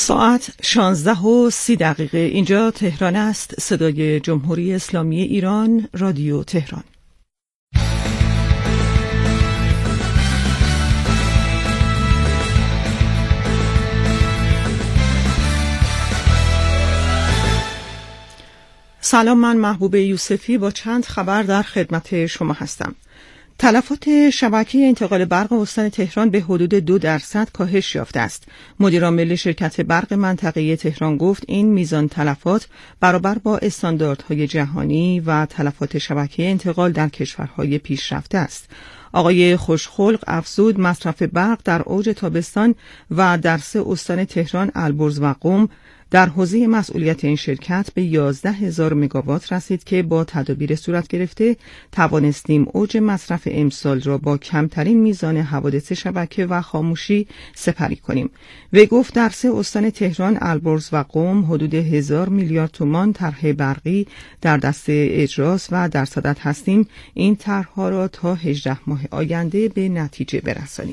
ساعت 16:30 اینجا تهران است. صدای جمهوری اسلامی ایران، رادیو تهران. سلام، من محبوب یوسفی با چند خبر در خدمت شما هستم. تلفات شبکه انتقال برق استان تهران به حدود 2% کاهش یافته است. مدیر عامل شرکت برق منطقه تهران گفت این میزان تلفات برابر با استانداردهای جهانی و تلفات شبکه انتقال در کشورهای پیشرفته است. آقای خوشخلق افزود مصرف برق در اوج تابستان و در 3 استان تهران، البرز و قم در حوزه مسئولیت این شرکت به 11,000 مگاوات رسید که با تدابیر صورت گرفته توانستیم اوج مصرف امسال را با کمترین میزان حوادث شبکه و خاموشی سپری کنیم. وی گفت در 3 استان تهران، البرز و قم حدود 1000 میلیارد تومان طرح برقی در دست اجراست و در صدد هستیم این طرح‌ها را تا 18 ماه آینده به نتیجه برسانیم.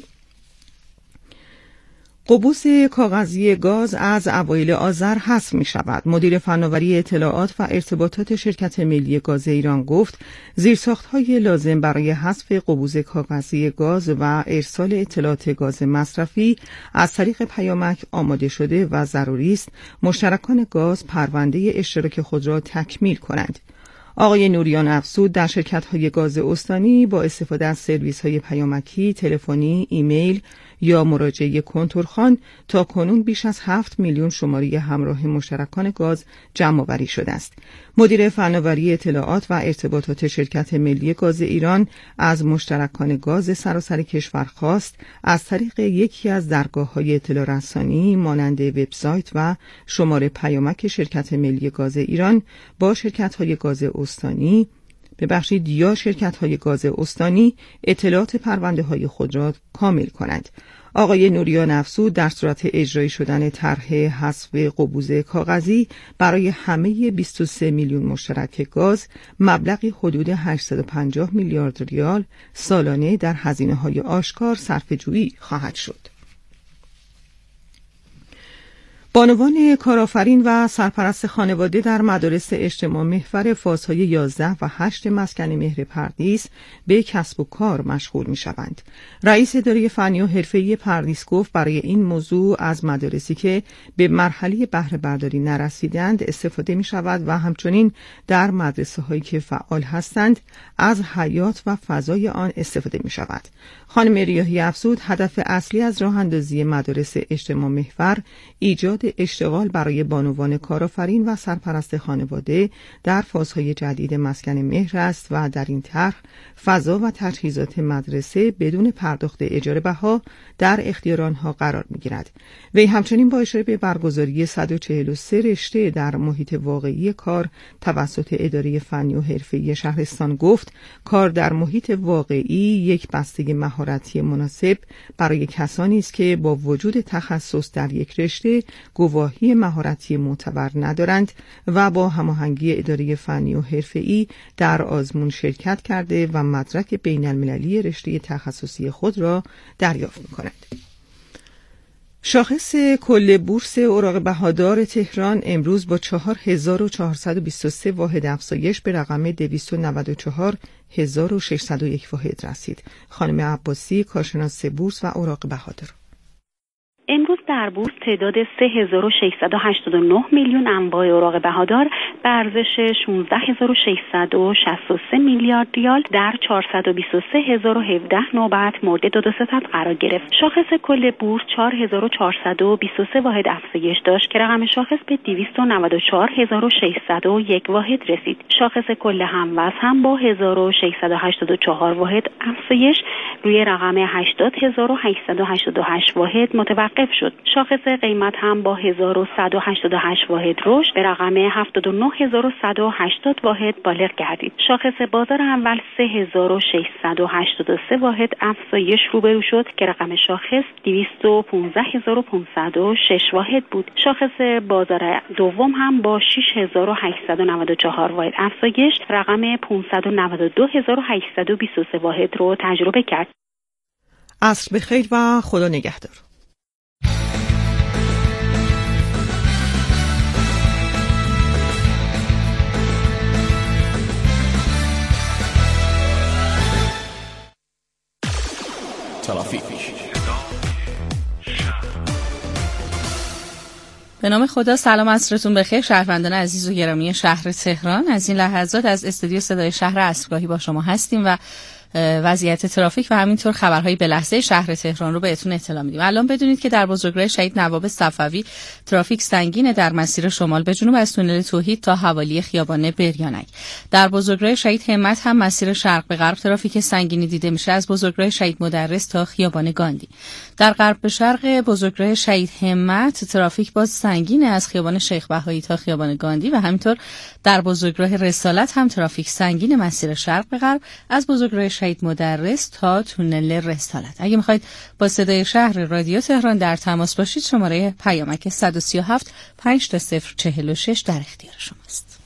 قبوس کاغذی گاز از اوایل آذر حذف می شود. مدیر فناوری اطلاعات و ارتباطات شرکت ملی گاز ایران گفت زیرساخت‌های لازم برای حذف قبوس کاغذی گاز و ارسال اطلاعات گاز مصرفی از طریق پیامک آماده شده و ضروری است مشترکان گاز پرونده اشتراک خود را تکمیل کنند. آقای نوریان افزود در شرکت‌های گاز استانی با استفاده از سرویس‌های پیامکی، تلفنی، ایمیل یا مراجعه کنتورخان تا کنون بیش از 7 میلیون شماره همراه مشترکان گاز جمع‌آوری شده است. مدیر فناوری اطلاعات و ارتباطات شرکت ملی گاز ایران از مشترکان گاز سراسر کشور خواست از طریق یکی از درگاه‌های اطلاع رسانی مانند وبسایت و شماره پیامک شرکت ملی گاز ایران با شرکت‌های گاز استانی یا شرکت‌های گاز استانی اطلاعات پرونده‌های خود را کامل کنند. آقای نوریان افزود در صورت اجرایی شدن طرح حذف قبوس کاغذی برای همه 23 میلیون مشترک گاز مبلغی حدود 850 میلیارد ریال سالانه در هزینه‌های آشکار صرفه‌جویی خواهد شد. بانوان کارآفرین و سرپرست خانواده در مدارس اجتماع محور فازهای 11 و 8 مسکن مهر پردیس به کسب و کار مشغول می شوند. رئیس اداره فنی و حرفه‌ای پردیس گفت برای این موضوع از مدارسی که به مرحله بهره برداری نرسیدند استفاده می شود و همچنین در مدرسه هایی که فعال هستند از حیات و فضای آن استفاده می شود. خانم ریاحی افزود هدف اصلی از راه اندازی مدارس اجتماع محور ایجاد اشتغال برای بانوان کارآفرین و سرپرست خانواده در فازهای جدید مسکن مهر است و در این طرح فضا و تجهیزات مدرسه بدون پرداخت اجاره بها در اختیار آنها قرار می‌گیرد. وی همچنین با اشاره به برگزاری 143 رشته در محیط واقعی کار توسط اداره فنی و حرفه‌ای شهرستان گفت کار در محیط واقعی یک بسته مهارتی مناسب برای کسانی است که با وجود تخصص در یک رشته گواهی مهارتی معتبر ندارند و با هماهنگی اداره فنی و حرفه‌ای در آزمون شرکت کرده و مدرک بین‌المللی رشته تخصصی خود را دریافت می‌کنند. شاخص کل بورس اوراق بهادار تهران امروز با 4423 واحد افزایش به رقم 294601 واحد رسید. خانم عباسی، کارشناس بورس و اوراق بهادار: امروز در بورس تعداد 3689 میلیون انواع اوراق بهادار به ارزش 16663 میلیارد ریال در 423017 نوبت مورد 2 ستد قرار گرفت. شاخص کل بورس 4423 واحد افزایش داشت که رقم شاخص به 294601 واحد رسید. شاخص کل هموزن هم با 1684 واحد افزایش روی رقم 80888 واحد متوقف شد. شاخص قیمت هم با 1188 واحد رشد به رقم 79180 واحد بالغ گردید. شاخص بازار اول 3683 واحد افزایش روبرو شد که رقم شاخص 215506 واحد بود. شاخص بازار دوم هم با 6894 واحد افزایش رقم 592823 واحد رو تجربه کرد. عصر بخیر و خدا نگهدار. به نام خدا. سلام، عصرتون بخیر شهروندان عزیز و گرامی شهر تهران. از این لحظات از استودیو صدای شهر اصرگاهی با شما هستیم و وضعیت ترافیک و همینطور خبرهای به لحظه شهر تهران رو بهتون اطلاع میدیم. الان بدونید که در بزرگراه شهید نواب صفوی ترافیک سنگینه در مسیر شمال به جنوب از تونل توحید تا حوالی خیابان بریانک. در بزرگراه شهید همت هم مسیر شرق به غرب ترافیک سنگینی دیده میشه از بزرگراه شهید مدرس تا خیابان گاندی. در غرب به شرق بزرگراه شهید همت ترافیک باز سنگینه از خیابان شیخ بهایی تا خیابان گاندی و همینطور در بزرگراه رسالت هم ترافیک سنگین مسیر شرق به غرب از بزرگراه شهید مدرس تا تونل رسالت. اگه میخواید با صدای شهر رادیو تهران در تماس باشید شماره پیامک 137 54046 در اختیار شماست.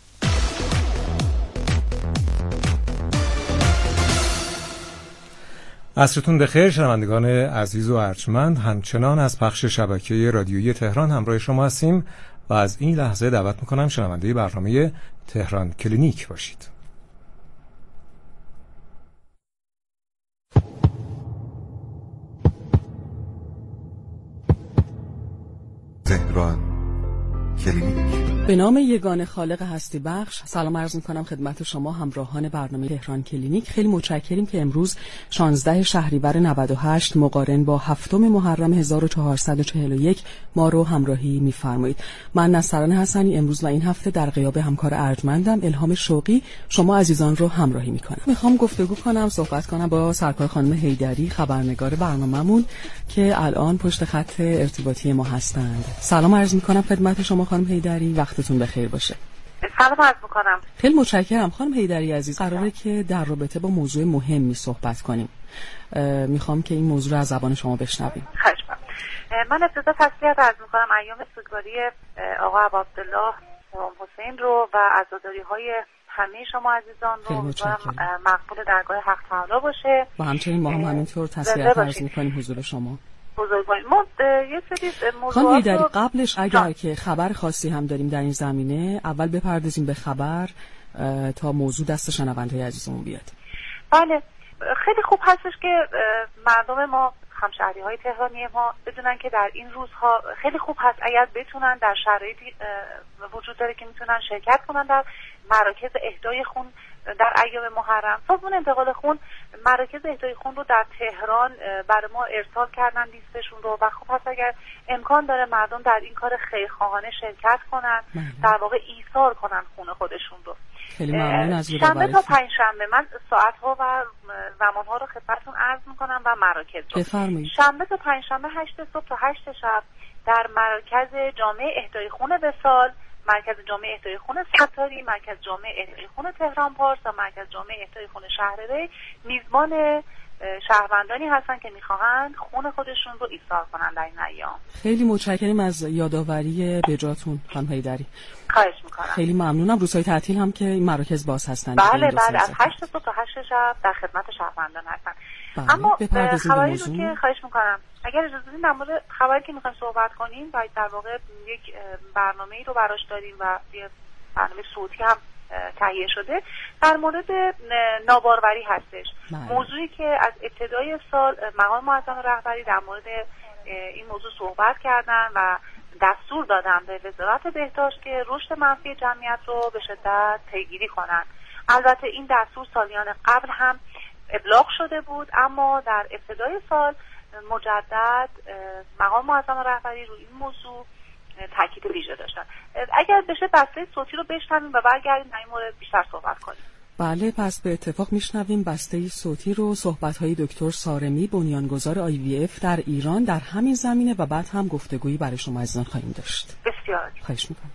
عصرتون بخیر شنوندگان عزیز و ارجمند، همچنان از پخش شبکه رادیویی تهران همراه شما هستیم و از این لحظه دعوت میکنم شنونده برنامه تهران کلینیک باشید. تهران کلینیک. به نام یگانه خالق هستی بخش سلام عرض می‌کنم خدمت شما همراهان برنامه تهران کلینیک. خیلی متشکریم که امروز 16 شهریور 98 مقارن با 7 محرم 1441 ما رو همراهی می‌فرمایید. من نصران حسنی امروز و این هفته در غیاب همکار ارجمندم الهام شوقی شما عزیزان رو همراهی می‌کنم. می‌خوام گفتگو کنم، صحبت کنم با سرکار خانم حیدری، خبرنگار برنامه‌مون که الان پشت خط ارتباطی ما هستند. سلام عرض می‌کنم خدمت شما خانم حیدری، وقتتون بخیر باشه. سلام عرض می‌کنم. خیلی متشکرم خانم حیدری عزیز. قراره که در رابطه با موضوع مهمی صحبت کنیم. میخوام که این موضوع رو از زبان شما بشنویم. خواهش می‌کنم. من ابتدا تسلیت عرض می‌کنم ایام سوگواری آقا عبدالله امام حسین رو و عزاداری‌های همه شما عزیزان رو امیدوارم مقبول درگاه حق تعالی باشه. و همچنین ما هم همینطور تسلیت عرض می‌کنیم حضور شما. ما یه سری موضوعات خانم حیدری قبلش اگر که خبر خاصی هم داریم در این زمینه اول بپردازیم به خبر تا موضوع دست شنونده‌های عزیزمون بیاد. بله، خیلی خوب هستش که مردم ما همشهری‌های تهرانی ما بدونن که در این روزها خیلی خوب هست اگر بتونن در شرایطی وجود داره که میتونن شرکت کنن در مراکز اهدای خون در ایام محرم. سازمان انتقال خون مراکز اهدای خون رو در تهران برای ما ارسال کردن لیستشون رو و خوب هست اگر امکان داره مردم در این کار خیرخواهانه شرکت کنن، در واقع ایثار کنن خون خودشون رو. خیلی ممنون از شنبه تا پنجشنبه من ساعت‌ها و زمان‌ها رو خدمتتون عرض می‌کنم و مراکز رو. بفرمایید. شنبه تا پنجشنبه 8 صبح تا 8 شب در مرکز جامع اهدای خون وصال، مرکز جامع اهدای خون ستاری، مرکز جامع اهدای خون تهران پارس و مرکز جامع اهدای خون شهر ری میزبان شهروندانی هستن که میخواهند خون خودشون رو ایثار کنن در این ایام. خیلی متشکریم از یادآوری بجاتون خانم حیدری. خواهش میکنم. خیلی ممنونم. روزهای تعطیل هم که این مراکز باز هستن. بله از 8 صبح تا 8 شب در خدمت شهروندان هستن. اما خبری رو که خواهش میکنم اگر اجازه بدین در مورد خبری که میخوایم صحبت کنیم و در واقع یک برنامه‌ای رو براش داریم و یه برنامه صوتی هم تهیه شده در مورد ناباروری هستش. موضوعی که از ابتدای سال مقام معظم رهبری در مورد این موضوع صحبت کردن و دستور دادن به وزارت بهداشت که رشد منفی جمعیت رو به شدت پیگیری کنن. البته این دستور سالیان قبل هم ابلاغ شده بود اما در ابتدای سال مجدد مقام معظم رهبری روی این موضوع تاکید ویژه داشتن. اگر بشه بسته صوتی رو بشنویم و برگردیم در این مورد بیشتر صحبت کنیم. بله، پس به اتفاق میشنویم بسته صوتی رو، صحبت‌های دکتر سارمی بنیانگذار IVF در ایران در همین زمینه و بعد هم گفتگویی برای شما عزیزان خواهیم داشت. بسیار خواهش می‌کنم.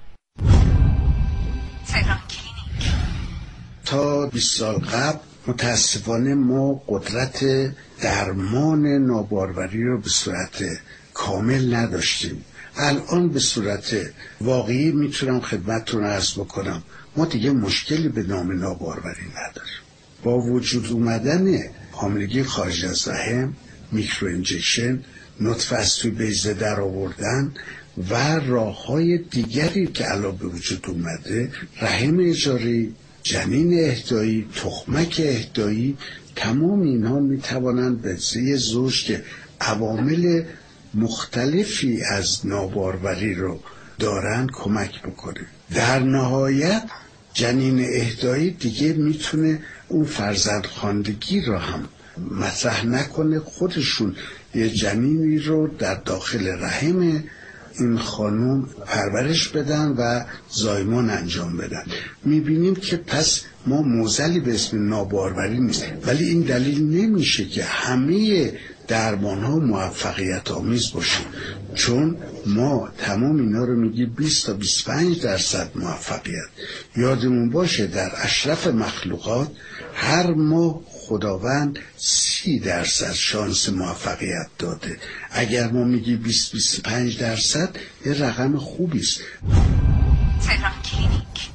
تا 20 سال قبل متاسفانه ما قدرت درمان ناباروری رو به صورت کامل نداشتیم. الان به صورت واقعی میتونم خدمتتون عرض بکنم ما دیگه مشکلی به نام ناباروری نداریم. با وجود اومدن حاملگی خارج از رحم، میکرو انجکشن، نطفه از توی بیضه در آوردن و راه‌های دیگری که الان به وجود اومده، رحم اجاری، جنین اهدایی، تخمک اهدایی، تمام اینها میتوانند به یه زوج که عوامل مختلفی از ناباروری رو دارن کمک بکنه. در نهایت جنین اهدایی دیگه میتونه اون فرزندخواندگی رو هم مطرح نکنه، خودشون یه جنینی رو در داخل رحم این خانم پرورش بدن و زایمان انجام بدن. میبینیم که پس ما معضلی به اسم ناباروری نیست، ولی این دلیل نمیشه که همه درمان ها موفقیت آمیز باشه، چون ما تمام اینا رو میگی 20 تا 25% موفقیت. یادمون باشه در اشرف مخلوقات هر ماه خداوند 30% شانس موفقیت داده. اگر ما میگی 20-25% یه رقم خوبی است. تهران کلینیک.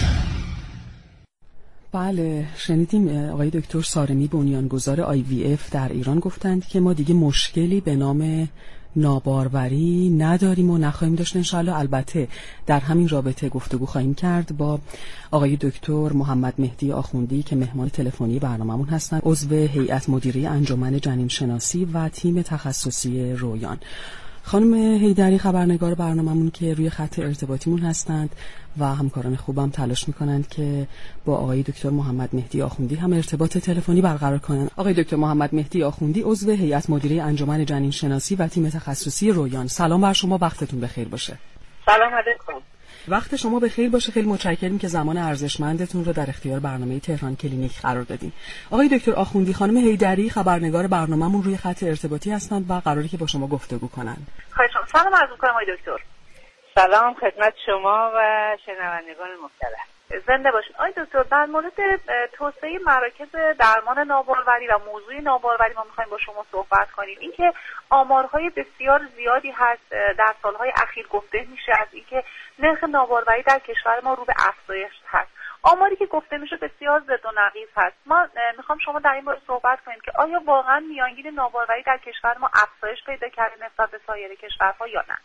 بله، شنیدیم آقای دکتر سارمی بنیانگذار IVF در ایران گفتند که ما دیگه مشکلی به نام ناباروری نداریم و نخواهیم داشت انشاءالله. البته در همین رابطه گفتگو خواهیم کرد با آقای دکتر محمد مهدی آخوندی که مهمان تلفنی برنامه‌مون هستند، عضو هیئت مدیره انجمن جنین شناسی و تیم تخصصی رویان. خانم حیدری خبرنگار برنامه‌مون که روی خط ارتباطیمون هستند و همکاران خوبم تلاش می‌کنند که با آقای دکتر محمد مهدی آخوندی هم ارتباط تلفنی برقرار کنند. آقای دکتر محمد مهدی آخوندی عضو هیئت مدیره انجمن جنین شناسی و تیم تخصصی رویان، سلام بر شما، وقتتون بخیر باشه. سلام علیکم. وقت شما بخیر باشه. خیلی متشکریم که زمان ارزشمندتون رو در اختیار برنامه تهران کلینیک قرار دادین. آقای دکتر آخوندی، خانم حیدری خبرنگار برنامه‌مون روی خط ارتباطی هستند و قراره که با شما گفتگو کنن. خواهشم. سلام عرض می‌کنم آقای دکتر. سلام خدمت شما و شنوندگان محترم. زنده باشید. آقای دکتر، در مورد توسعه مراکز درمان ناباروری و موضوع ناباروری ما می‌خوایم با شما صحبت کنیم. اینکه آمارهای بسیار زیادی هست در سالهای اخیر گفته میشه از اینکه نرخ ناباروری در کشور ما رو به افزایش هست. آماری که گفته میشه بسیار ضد و نقیض هست. ما میخوام شما در این باره صحبت کنیم که آیا واقعا میانگین ناباروری در کشور ما افزایش پیدا کرده نسبت به سایر کشورها یا نه؟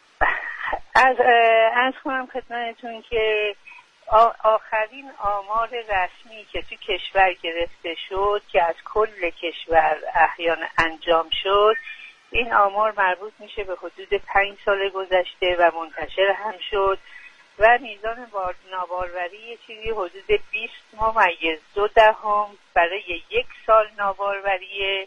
از کنم خدمتتون که آخرین آمار رسمی که تو کشور گرفته شد که از کل کشور احیانا انجام شد، این آمار مربوط میشه به حدود 5 سال گذشته و منتشر هم شد و میزان ناباروری چیزی حدود 20.2 برای یک سال ناباروری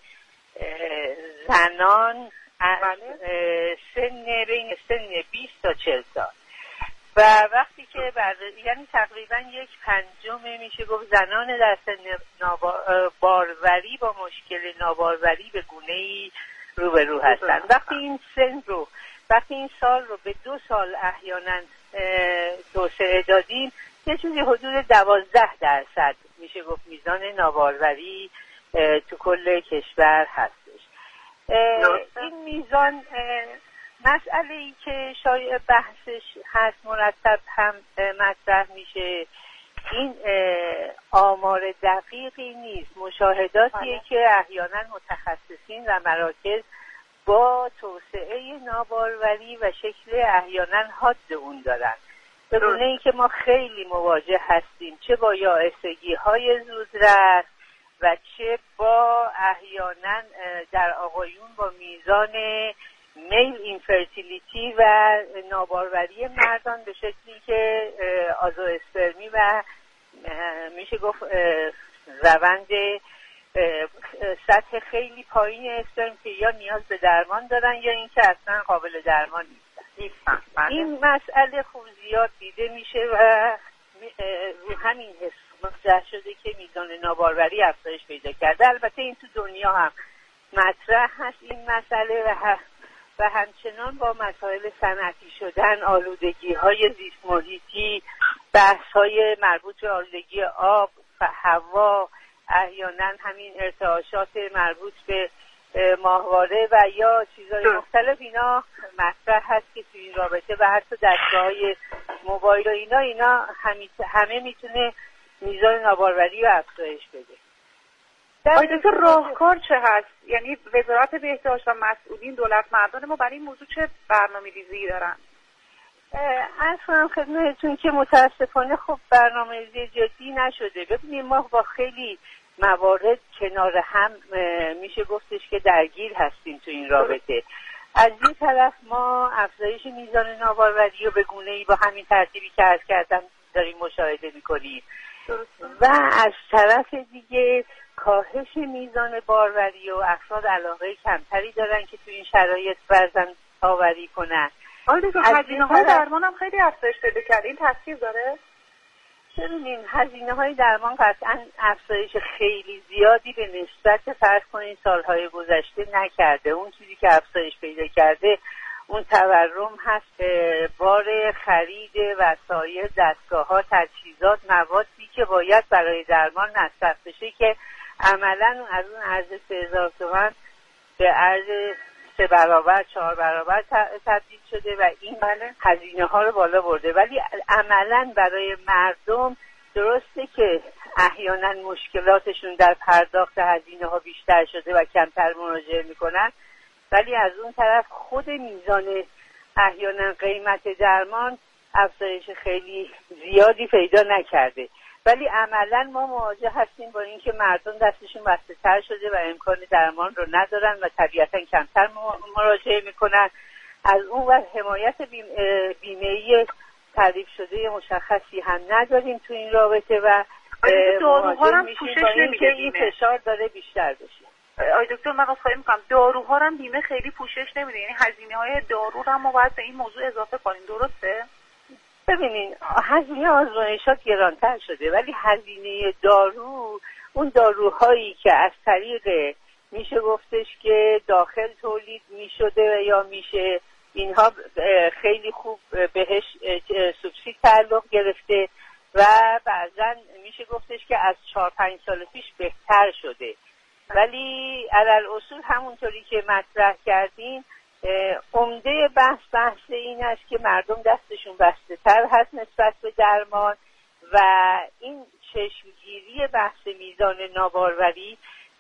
زنان از بین سن 20 تا 40 سال و وقتی که یعنی تقریبا 1/5 میشه گفت زنان در سن باروری با مشکل ناباروری به گونه‌ای روبرو هستند. وقتی این سال رو به 2 سال احیانا توسعه دادیم، یه چیزی حدود 12% میشه گفت میزان ناباروری تو کل کشور هستش. این میزان مسئله‌ای که شایع بحثش هست مرتب هم مطرح میشه، این آمار دقیقی نیست، مشاهداتیه که احیانا متخصصین و مراکز با توسعه ناباروری و شکل احیانا حاد اون دارن، به گونه‌ای که ما خیلی مواجه هستیم چه با یائسگی‌های زودرس و چه با احیانا در آقایون با میزان میل اینفرتیلیتی و ناباروری مردان به شکلی که آزواسپرمی و میشه گفت روند سطح خیلی پایین اسپرم که یا نیاز به درمان دارن یا اینکه اصلا قابل درمان نیستن. این مسئله خوب زیاد دیده میشه و رو همین حس مطرح شده که میزان ناباروری افزایش پیدا کرده. البته این تو دنیا هم مطرح هست این مسئله و همچنان با مسائل صنعتی شدن، آلودگی های زیست محیطی، بحث های مربوط به آلودگی آب و هوا، احیانا همین ارتعاشات مربوط به ماهواره و یا چیزهای مختلف، اینا مطرح هست که توی این رابطه و حتی دستگاه‌های موبایل و اینا همه میتونه میزان ناباروری رو افزایش بده. آیا دکتر راهکار چه هست؟ یعنی وزارت بهداشت و مسئولین دولت مردان ما برای این موضوع چه برنامه‌ریزی دارن؟ از کنم خدمتتون که متاسفانه خب برنامه‌ریزی جدی نشده. ببینید ما با خیلی موارد کنار هم میشه گفتش که درگیر هستیم تو این رابطه. از یه طرف ما افزایش میزان ناباروری رو به گونه‌ای با همین ترتیبی که عرض کردم داریم مشاهده می‌کنیم و از طرف دیگه کاهش میزان باروری و افراد علاقه کمتری دارن که تو این شرایط فرزند آوری کنن. هزینه‌های درمان هم خیلی افزایش پیدا کرده، این تاثیر داره؟ ببینین هزینه‌های درمان قطعاً افزایش خیلی زیادی به نسبت فرض کنین سالهای گذشته نکرده. اون چیزی که افزایش پیدا کرده اون تورم هست، بار خرید وسایل، دستگاه‌ها، تجهیزات، موادی که باید برای درمان مصرف بشه که عملاً از اون ارز 3000 تومان به ارز 3 برابر 4 برابر تبدیل شده و این هزینه‌ها رو بالا برده. ولی عملاً برای مردم درسته که احیانا مشکلاتشون در پرداخت هزینه‌ها بیشتر شده و کمتر مراجعه میکنن، ولی از اون طرف خود میزان احیانا قیمت درمان افزایش خیلی زیادی پیدا نکرده. ولی عملا ما مواجه هستیم با اینکه مردم دستشون بسته تر شده و امکان درمان رو ندارن و طبیعتا کمتر مراجعه میکنن. از اون وقت حمایت بیمه‌ای تعریف شده مشخصی هم نداریم تو این رابطه و داروها هم پوشش نمیده، این فشار داره بیشتر بشه. آی دکتر من خواهی میکنم داروها هم بیمه خیلی پوشش نمیده، یعنی هزینه‌های دارو هم ما باید به این موضوع اضافه کنیم، درسته؟ ببینین هزینه آزمایشات گرانتر شده ولی هزینه دارو، اون داروهایی که از طریق میشه گفتش که داخل تولید میشده یا میشه اینها خیلی خوب بهش سوبسید تعلق گرفته و بعضا میشه گفتش که از 4-5 سال پیش بهتر شده. ولی علالاصول همونطوری که مطرح کردین عمده بحث این است که مردم دستشون بسته تر هست نسبت به درمان و این چشمگیری بحث میزان ناباروری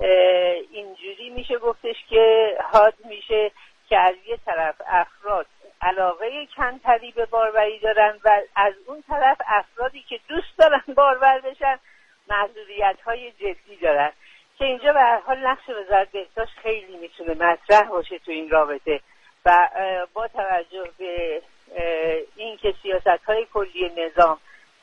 اینجوری میشه گفتش که حاد میشه که از یه طرف افراد علاقه کمتری به باروری دارن و از اون طرف افرادی که دوست دارن بارور بشن معذوریت‌های جدی دارن که اینجا به هر حال نقش وزارت بهداشت خیلی میتونه مطرح باشه تو این رابطه و با توجه به این که سیاست‌های کلی نظام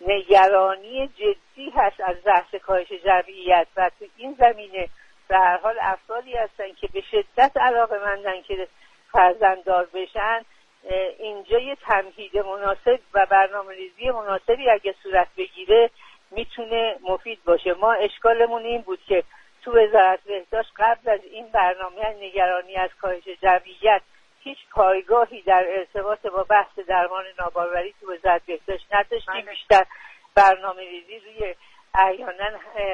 نگرانی جدی هست از بحث کاهش جمعیت و تو این زمینه به هر حال افرادی هستن که به شدت علاقه‌مندن که فرزنددار بشن، اینجا یه تمهید مناسب و برنامه‌ریزی مناسبی اگه صورت بگیره میتونه مفید باشه. ما اشکالمون این بود که تو وزارت بهداشت قبل از این برنامه نگرانی از کاهش جمعیت هیچ پایگاهی در ارتباط با بحث درمان ناباروری تو وزارت بهداشت نداشتیم. بیشتر برنامه‌ریزی روی احیانا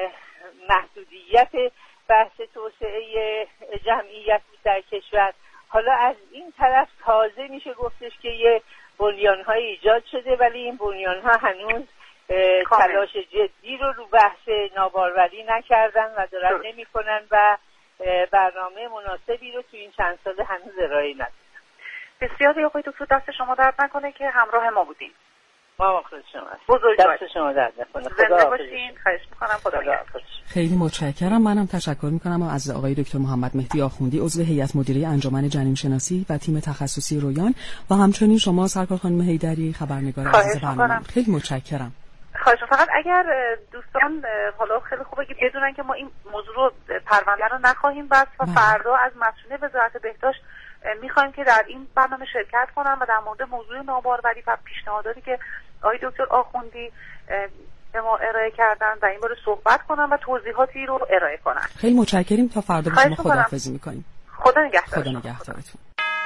محدودیت بحث توسعه جمعیت بود در کشور. حالا از این طرف تازه میشه گفتش که یه بنیان‌های ایجاد شده ولی این بنیان‌ها هنوز تلاش جدی رو بحث ناباروری نکردن و دارن نمی‌کنن و برنامه مناسبی رو تو این چند سال هنوز ارائه ندادن. بسیار آقای دکتر دست شما درد نکنه که همراه ما بودیم. ما مخلص شما هستیم. بزرگوار دست شما درد نکنه. زنده باشین. خواهش می‌کنم. خدا نگهدار. خیلی متشکرم. منم تشکر می‌کنم از آقای دکتر محمد مهدی آخوندی عضو هیئت مدیره انجمن جنین شناسی و تیم تخصصی رویان و همچنین شما سرکار خانم حیدری خبرنگار عزیز برنامه. خیلی متشکرم. خواهش فقط اگر دوستان حالا خیلی خوبه که بدونن که ما این موضوع رو پرونده رو نخواهیم بست و فردا از مسئولین وزارت بهداشت میخوایم که در این برنامه شرکت کنن و در مورد موضوع ناباروری و پیشنهاداتی که آقای دکتر آخوندی به ما ارائه کردن در این باره صحبت کنن و توضیحاتی رو ارائه کنن. خیلی متشکریم. تا فردا با شما خداحافظی میکنیم. خدا نگهدار. خدا نگهدارتون.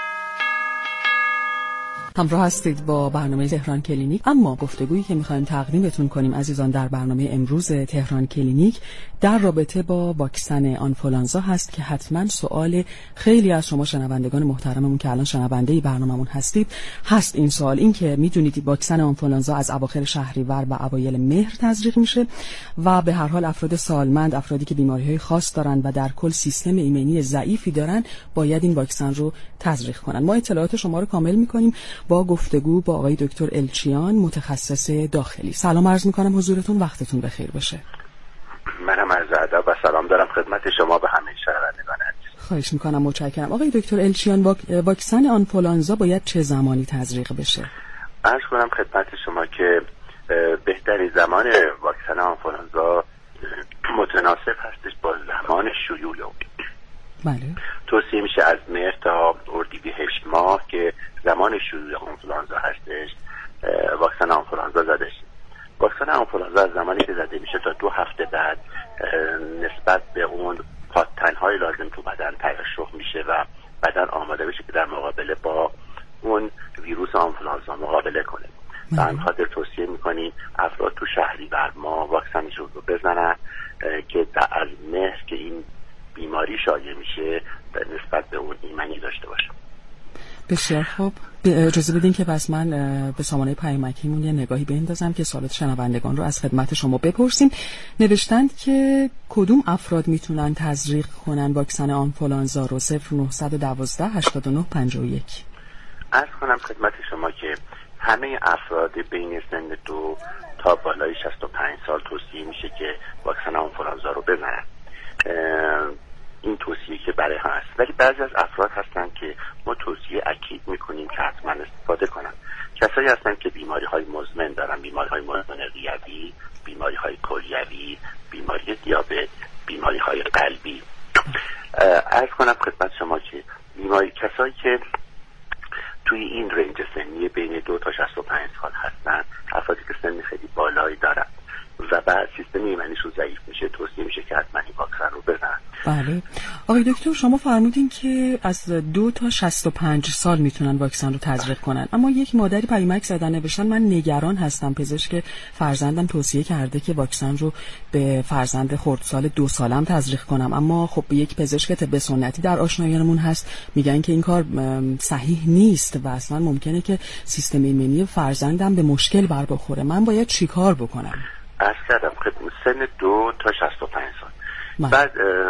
همراه هستید با برنامه تهران کلینیک. اما گفتگویی که می‌خوایم تقدیمتون کنیم عزیزان در برنامه امروز تهران کلینیک در رابطه با واکسن آنفولانزا هست که حتما سوال خیلی از شما شنوندگان محترممون که الان شنونده برنامه‌مون هستید هست. این سوال این که میدونید واکسن آنفولانزا از اواخر شهریور و اوایل مهر تزریق میشه و به هر حال افراد سالمند، افرادی که بیماری‌های خاص دارن و در کل سیستم ایمنی ضعیفی دارن باید این واکسن رو تزریق کنن. ما اطلاعات شما رو کامل می‌کنیم با گفتگو با آقای دکتر الچیان متخصص داخلی. سلام عرض می‌کنم حضورتون، وقتتون بخیر باشه. منم عرض ادب و سلام دارم خدمت شما به همه شنوندگان عزیز. خواهش میکنم، متشکرم. آقای دکتر الچیان، واکسن آنفولانزا باید چه زمانی تزریق بشه؟ عرض کنم خدمت شما که بهترین زمان واکسن آنفولانزا متناسب هستش با زمان شیوع اون. بله. توصیه میشه از مهر تا اردیبهشت ماه که زمان شیوع آنفولانزا هستش واکسن آنفولانزا زده شه. واکسن آنفولانزا از زمانی که زده میشه تا 2 هفته بعد نسبت به اون پادتن‌های لازم تو بدن ترشح میشه و بدن آماده بشه که در مقابله با اون ویروس آنفولانزا مقابله کنه. و همین خاطر توصیه میکنیم افراد تو شهریور ماه واکسنشون رو بزنن که از مهر که این بیماری شایع میشه نسبت به اون ایمنی داشته باشه. بسیار خوب. اجازه بدین که پس من به سامانه پیامکیمون یه نگاهی بندازم که سوالات شنوندگان رو از خدمت شما بپرسیم. نوشتند که کدوم افراد میتونن تزریق کنن واکسن آنفولانزا رو؟ 0912 89 51. عرض کنم خدمت شما که همه افراد بین سن 2 تا بالای 65 سال توصیه میشه که واکسن آنفولانزا رو بزنن. این توصیه که برای ها هست، ولی بعضی از افراد هستن که ما توصیه اکید میکنیم که حتما استفاده کنن. کسایی هستن که بیماری های مزمن دارن، بیماری های مزمن ریوی، بیماری های کلیوی، بیماری دیابت، بیماری های قلبی. عرض کنم خدمت شما که کسایی که توی این رنج سنی بین 2 تا 65 سال هستن، افرادی که سن خیلی بالایی دارن و بعد سیستم ایمنیشون ضعیف میشه، توصیه میشه که حتما این واکسن رو بزنن. بله. آقای دکتر شما فرمودین که از 2 تا 65 سال میتونن واکسن رو تزریق کنن، اما یک مادری پیامک زدن نوشتن من نگران هستم، پزشک فرزندم توصیه کرده که واکسن رو به فرزند خردسال 2 سالم تزریق کنم، اما خب یک پزشک طب سنتی در آشنایانمون هست میگن که این کار صحیح نیست و اصلا ممکنه که سیستم ایمنی فرزندم به مشکل بر بخوره. من باید چیکار بکنم؟ عرض کردم سن 2 تا 65 سال. بعد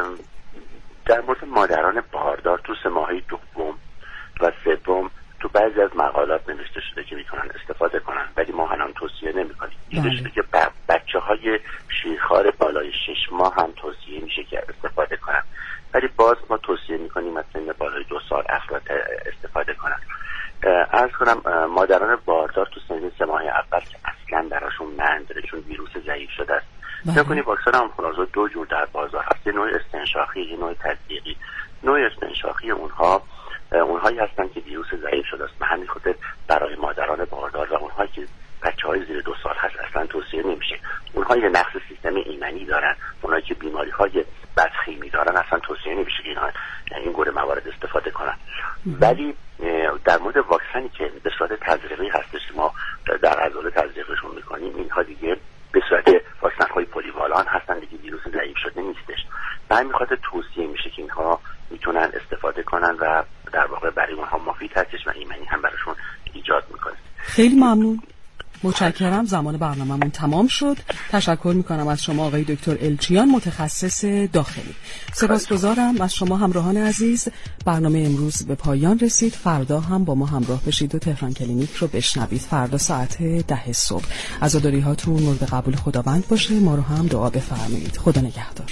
در مورد مادران باردار تو 3 ماهه دوم و سوم تو بعضی از مقالات نوشته شده که میتونن استفاده کنن، ولی ما هم توصیه نمی‌کنیم. دیده شده که بچه‌های شیرخوار بالای 6 ماه هم توصیه میشه که استفاده کنن، ولی باز ما توصیه می‌کنیم از سن بالای 2 سال افراد استفاده کنن. عرض کنم مادران باردار تو سن 3 ماه اول که اصلا براشون نداره چون ویروس ضعیف شده است. نکنی واکسن آنفولانزا 2 جور در بازار هست، یه نوع استنشاقی، یه نوع تزریقی. نوع استنشاقی اونهایی هستن که ویروس ضعیف شده است، به همین خاطر برای مادران باردار و اونهایی که بچه‌های زیر 2 سال هست اصلا توصیه نمیشه. اونهایی که نقص سیستم ایمنی دارن، اونهایی که بیماری‌های بدخیمی دارن اصلا توصیه نمیشه که این گونه موارد استفاده کنن. ولی در مورد واکسنی که به صورت تزریقی هستش ما در عضله تزریقشون میکنیم، اینها دیگه به صورت واکسن‌های پلیوالان هستن دیگه، ویروس ضعیف شده نیستش. به همین خاطر توصیه میشه که اینها میتونن استفاده کنن و در واقع برای اونها مفید هستش و ایمنی هم براشون ایجاد میکنه. خیلی ممنون، متشکرم. زمان برنامه‌مون تمام شد. تشکر میکنم از شما آقای دکتر الچیان، متخصص داخلی. سپاسگزارم از شما همراهان عزیز. برنامه امروز به پایان رسید. فردا هم با ما همراه بشید و تهران کلینیک رو بشنوید. فردا ساعت 10 صبح. عزاداری هاتون مورد قبول خداوند باشه. ما رو هم دعا بفرمایید. خدا نگهدار.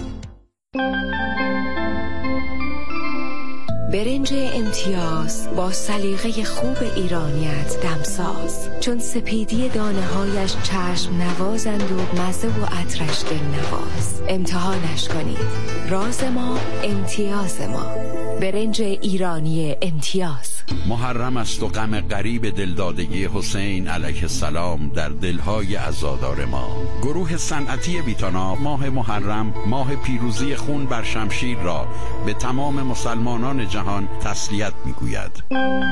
برنج امتیاز با سلیقه خوب ایرانیت دمساز، چون سپیدی دانه‌هایش چشم نوازند و مزه و عطرش دلنواز. امتحانش کنید. راز ما، امتیاز ما. برنج ایرانی امتیاز. محرم است و غم غریب دلدادگی حسین علیه السلام در دلهای عزادار ما. گروه صنعتی ویتانا ماه محرم، ماه پیروزی خون بر شمشیر را به تمام مسلمانان جهان تسلیت میگوید.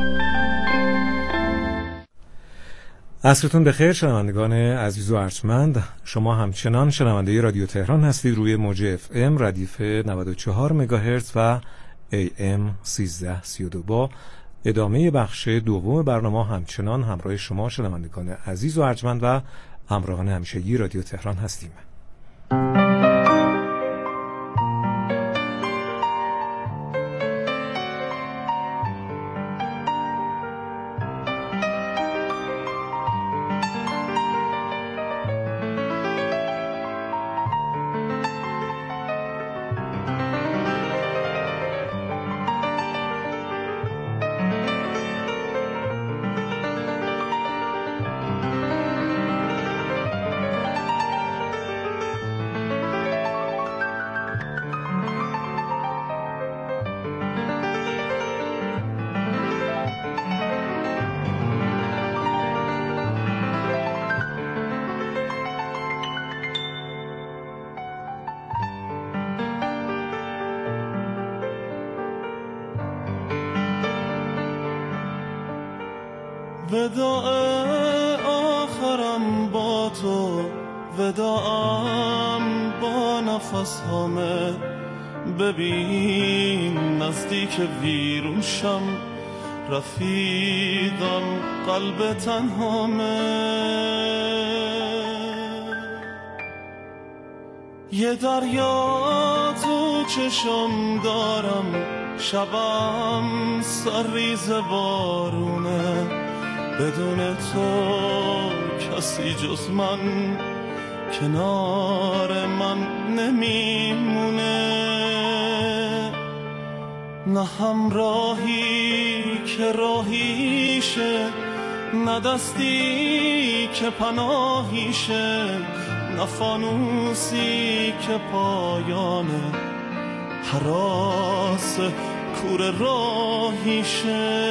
عصرتون بخیر شنوندگان عزیز و ارجمند. شما همچنان شنونده رادیو تهران هستید روی موج FM ردیف 94 مگاهرتز و AM 1332. با ادامه بخش دوم برنامه همچنان همراه شما شنوندگان عزیز و ارجمند و همراهان همیشگی رادیو تهران هستیم. وداع آخرم با تو، وداعم با نفس همه. ببین نزدیک ویرون شم، رفیقم قلب تنهامه. یه دریا تو چشم دارم، شبم سرریز بارونه. بدون تو کسی جز من کنار من نمیمونه. نه همراهی که راهیشه، نه دستی که پناهیشه، نه فانوسی که پایانه هراس کور راهیشه.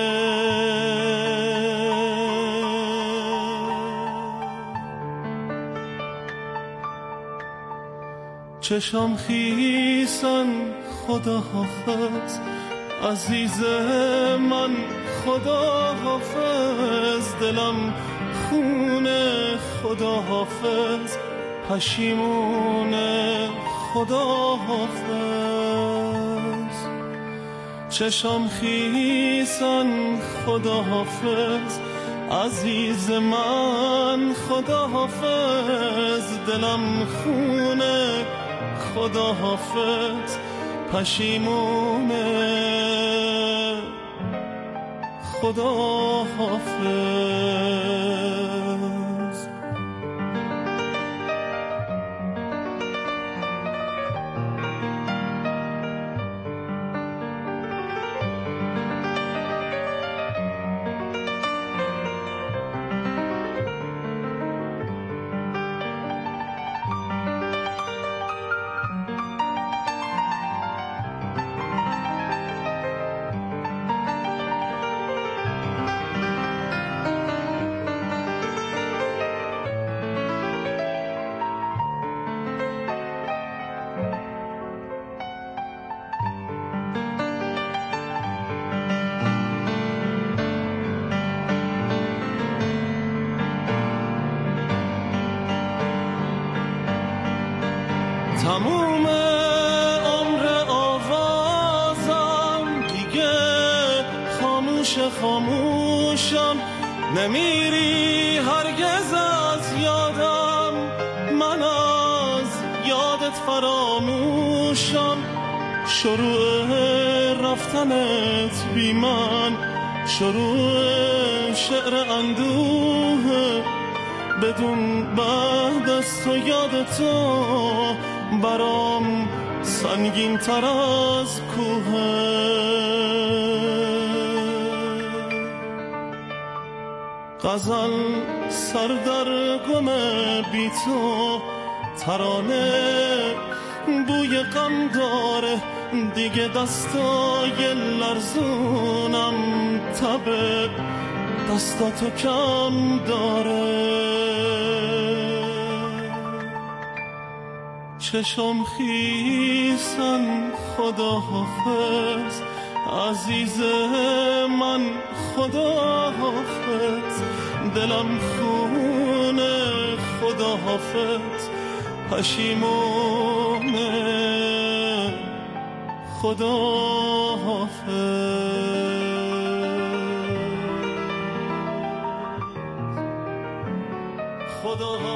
چشم خیسن خدا حافظ، عزیز من خدا حافظ. دلم خونه خدا حافظ، پشیمونه خدا حافظ. چشم خیسن خدا حافظ، عزیز من خدا حافظ. دلم خونه خدا حافظ، پشیمونه خدا حافظ. تموم عمر آوازم دیگه خاموشم، نمیری هرگز از یادم، من از یادت فراموشم. شروع رفتنت بی من، شروع شعر اندوه، بدون بعد از تو یاد تو برام سنگین تر از کوه. غزل سر در گم بی تو، ترانه بوی غم داره، دیگه دستای لرزونم تب دستاتو کم داره. چشم خیسن خدا حافظ، عزیز من خدا حافظ. دلم خونه خدا حافظ، پشیمونه خدا حافظ.